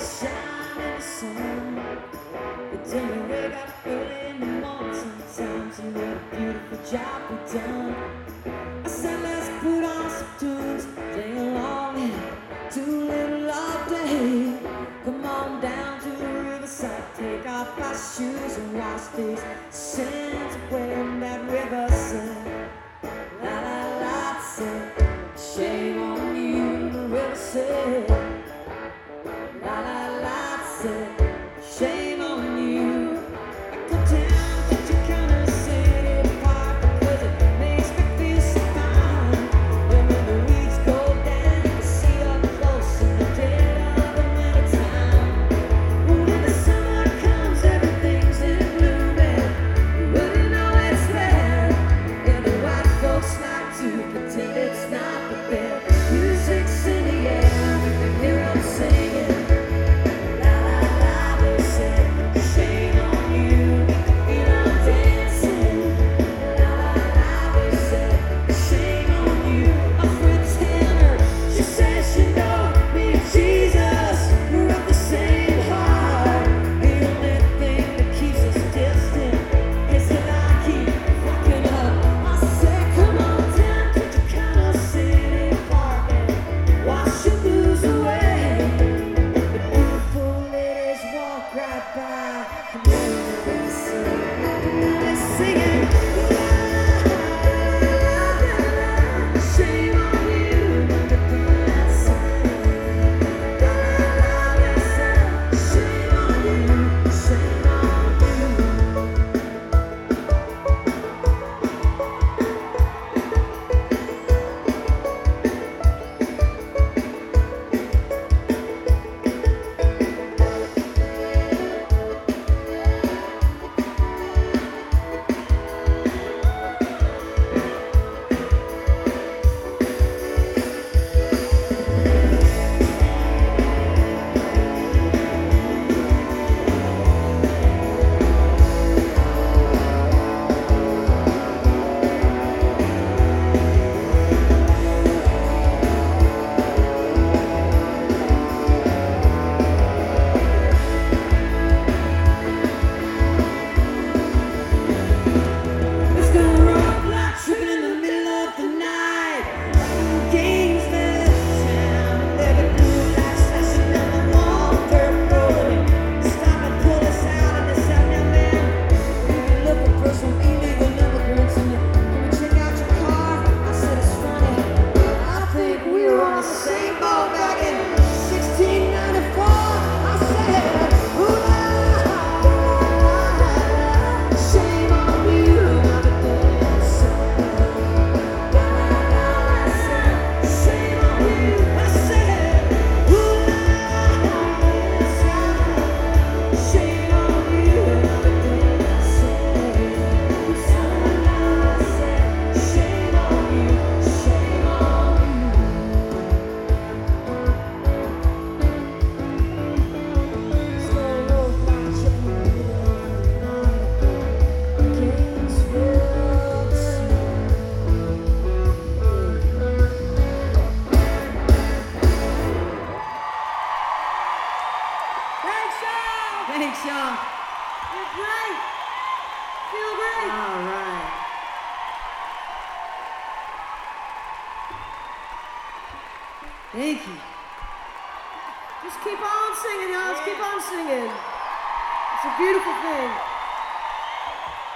shine in the sun. But then we wake up early in the morning sometimes, and what a beautiful job we've done. I said let's put on some tunes, sing along and do a little all day. Come on down to the riverside, take off our shoes and wash these sins away. And that river said, la la la, said, shame on you. The river said, la la la, said, shame on you. I go down to Chicana City Park because it makes me feel so fine. And when the weeds go down, you can see up close in the dead of the winter time. When the summer comes, everything's in bloom, and you wouldn't know it's there. Yeah, the white folks like to pretend it's not, but their music's in the air. You can hear 'em singing. Thanks, y'all. You're great. Feel great. All right. Thank you. Just keep on singing, y'all. Let's keep on singing. It's a beautiful thing.